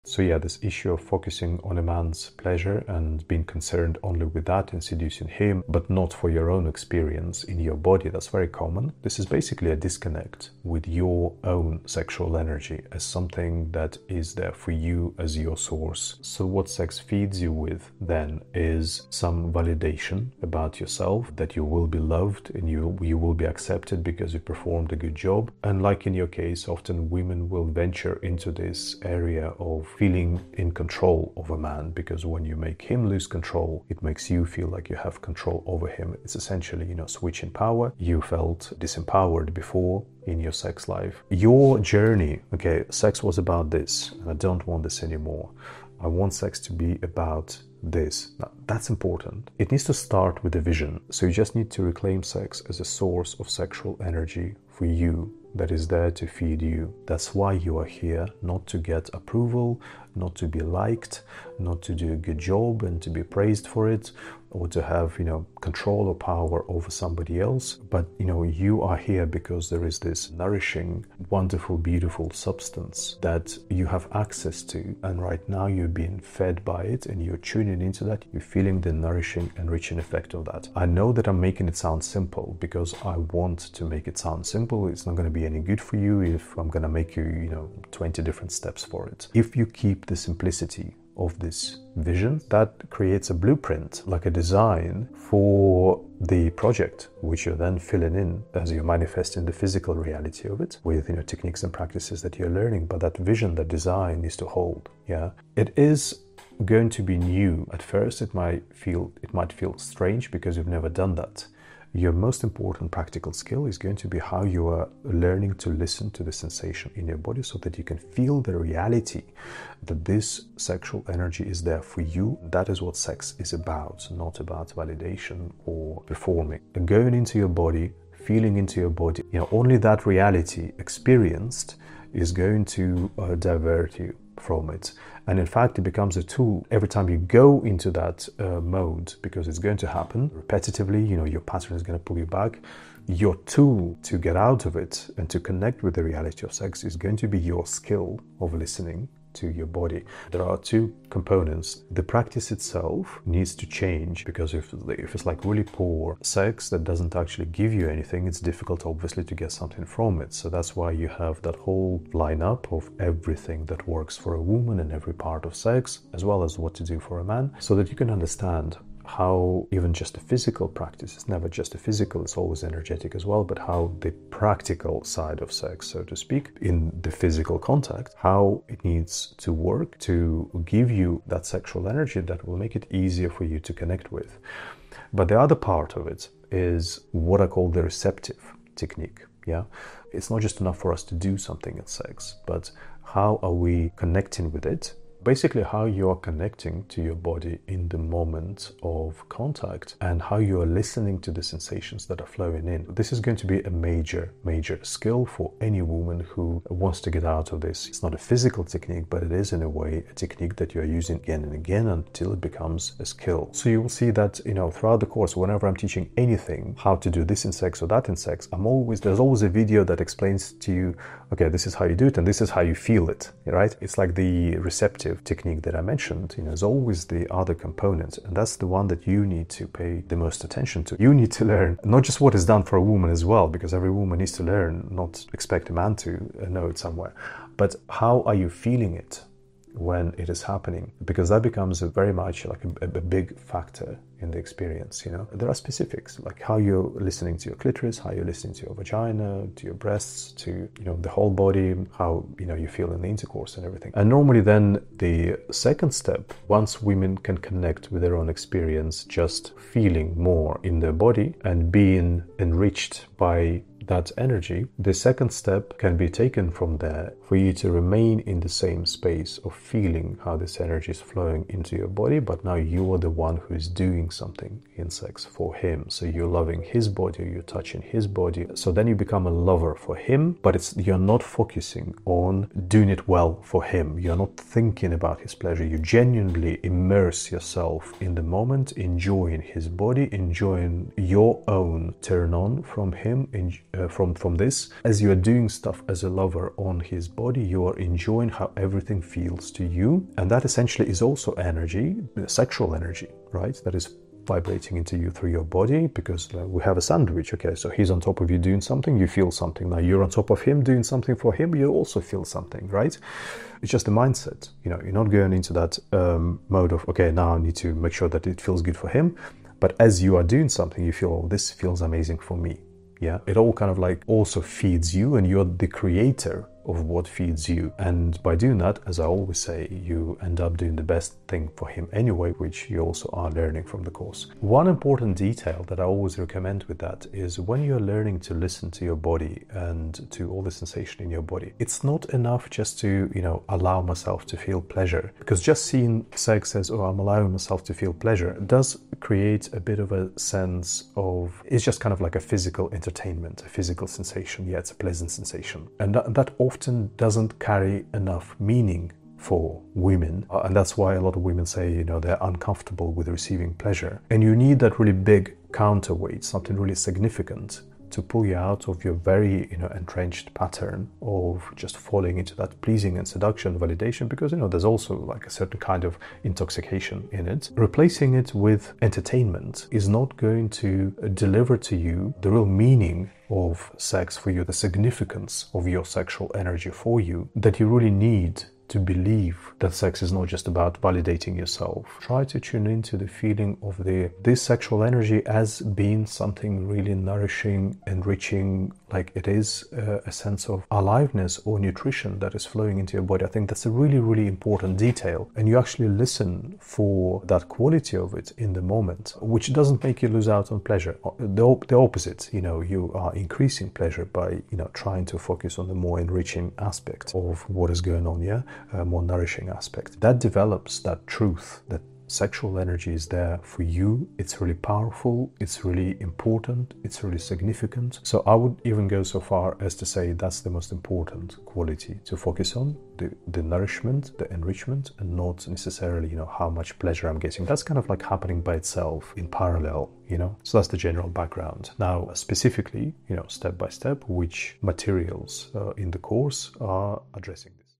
So yeah, this issue of focusing on a man's pleasure and being concerned only with that and seducing him, but not for your own experience in your body, that's very common. This is basically a disconnect with your own sexual energy as something that is there for you as your source. So what sex feeds you with then is some validation about yourself, that you will be loved and you will be accepted because you performed a good job. And like in your case, often women will venture into this area of feeling in control of a man, because when you make him lose control, it makes you feel like you have control over him. It's essentially, switching power. You felt disempowered before in your sex life. Your journey, okay, sex was about this, and I don't want this anymore. I want sex to be about this. Now, that's important. It needs to start with a vision. So you just need to reclaim sex as a source of sexual energy for you that is there to feed you. That's why you are here, not to get approval, not to be liked, not to do a good job and to be praised for it, or to have, control or power over somebody else. But, you are here because there is this nourishing, wonderful, beautiful substance that you have access to. And right now you're being fed by it and you're tuning into that. You're feeling the nourishing, enriching effect of that. I know that I'm making it sound simple because I want to make it sound simple. It's not going to be any good for you if I'm going to make you, 20 different steps for it. If you keep the simplicity of this vision, that creates a blueprint, like a design for the project, which you're then filling in as you're manifesting the physical reality of it with techniques and practices that you're learning. But that vision, that design is to hold. Yeah, it is going to be new at first. It might feel strange because you've never done that. Your most important practical skill is going to be how you are learning to listen to the sensation in your body so that you can feel the reality that this sexual energy is there for you. That is what sex is about, not about validation or performing. Going into your body, feeling into your body, only that reality experienced is going to divert you from it. And in fact, it becomes a tool every time you go into that mode, because it's going to happen repetitively. Your pattern is going to pull you back. Your tool to get out of it and to connect with the reality of sex is going to be your skill of listening to your body. There are two components. The practice itself needs to change, because if it's like really poor sex that doesn't actually give you anything, it's difficult obviously to get something from it. So that's why you have that whole lineup of everything that works for a woman and every part of sex, as well as what to do for a man, so that you can understand how even just a physical practice, it's never just a physical, it's always energetic as well, but how the practical side of sex, so to speak, in the physical contact, how it needs to work to give you that sexual energy that will make it easier for you to connect with. But the other part of it is what I call the receptive technique. Yeah, it's not just enough for us to do something in sex, but how are we connecting with it? Basically, how you are connecting to your body in the moment of contact and how you are listening to the sensations that are flowing in. This is going to be a major skill for any woman who wants to get out of this. It's not a physical technique, but it is in a way a technique that you are using again and again until it becomes a skill. So you will see that, throughout the course, whenever I'm teaching anything, how to do this in sex or that in sex, there's always a video that explains to you, okay, this is how you do it and this is how you feel it, right? It's like the receptive technique that I mentioned, is always the other component, and that's the one that you need to pay the most attention to. You need to learn not just what is done for a woman as well, because every woman needs to learn, not expect a man to know it somewhere, but how are you feeling it when it is happening, because that becomes very much like a big factor in the experience. There are specifics, like how you're listening to your clitoris, how you're listening to your vagina, to your breasts, to the whole body, how you feel in the intercourse and everything. And normally then the second step, once women can connect with their own experience, just feeling more in their body and being enriched by that energy, the second step can be taken from there for you to remain in the same space of feeling how this energy is flowing into your body, but now you are the one who is doing something in sex for him. So you're loving his body, you're touching his body. So then you become a lover for him, but you're not focusing on doing it well for him. You're not thinking about his pleasure. You genuinely immerse yourself in the moment, enjoying his body, enjoying your own turn on from him, from this. As you are doing stuff as a lover on his body, you are enjoying how everything feels to you. And that essentially is also energy, sexual energy, right? That is vibrating into you through your body, because we have a sandwich. Okay, so he's on top of you doing something, you feel something. Now you're on top of him doing something for him, you also feel something, right? It's just a mindset. You're not going into that mode of, okay, now I need to make sure that it feels good for him. But as you are doing something, you feel, oh, this feels amazing for me. Yeah, it all kind of like also feeds you, and you're the creator of what feeds you. And by doing that, as I always say, you end up doing the best thing for him anyway, which you also are learning from the course. One important detail that I always recommend with that is when you're learning to listen to your body and to all the sensation in your body, it's not enough just to, allow myself to feel pleasure, because just seeing sex as, oh, I'm allowing myself to feel pleasure, does create a bit of a sense of, it's just kind of like a physical entertainment, a physical sensation. Yeah, it's a pleasant sensation. And that often doesn't carry enough meaning for women, and that's why a lot of women say they're uncomfortable with receiving pleasure. And you need that really big counterweight, something really significant, to pull you out of your very entrenched pattern of just falling into that pleasing and seduction validation, because there's also like a certain kind of intoxication in it. Replacing it with entertainment is not going to deliver to you the real meaning of sex for you, the significance of your sexual energy for you, that you really need to believe that sex is not just about validating yourself. Try to tune into the feeling of this sexual energy as being something really nourishing, enriching, like it is a sense of aliveness or nutrition that is flowing into your body. I think that's a really, really important detail. And you actually listen for that quality of it in the moment, which doesn't make you lose out on pleasure. The opposite, you are increasing pleasure by, trying to focus on the more enriching aspect of what is going on, yeah? More nourishing aspect. That develops that truth that sexual energy is there for you. It's really powerful, it's really important, it's really significant. So I would even go so far as to say that's the most important quality to focus on, the nourishment, the enrichment, and not necessarily, how much pleasure I'm getting. That's kind of like happening by itself in parallel, So that's the general background. Now, specifically, step by step, which materials in the course are addressing this.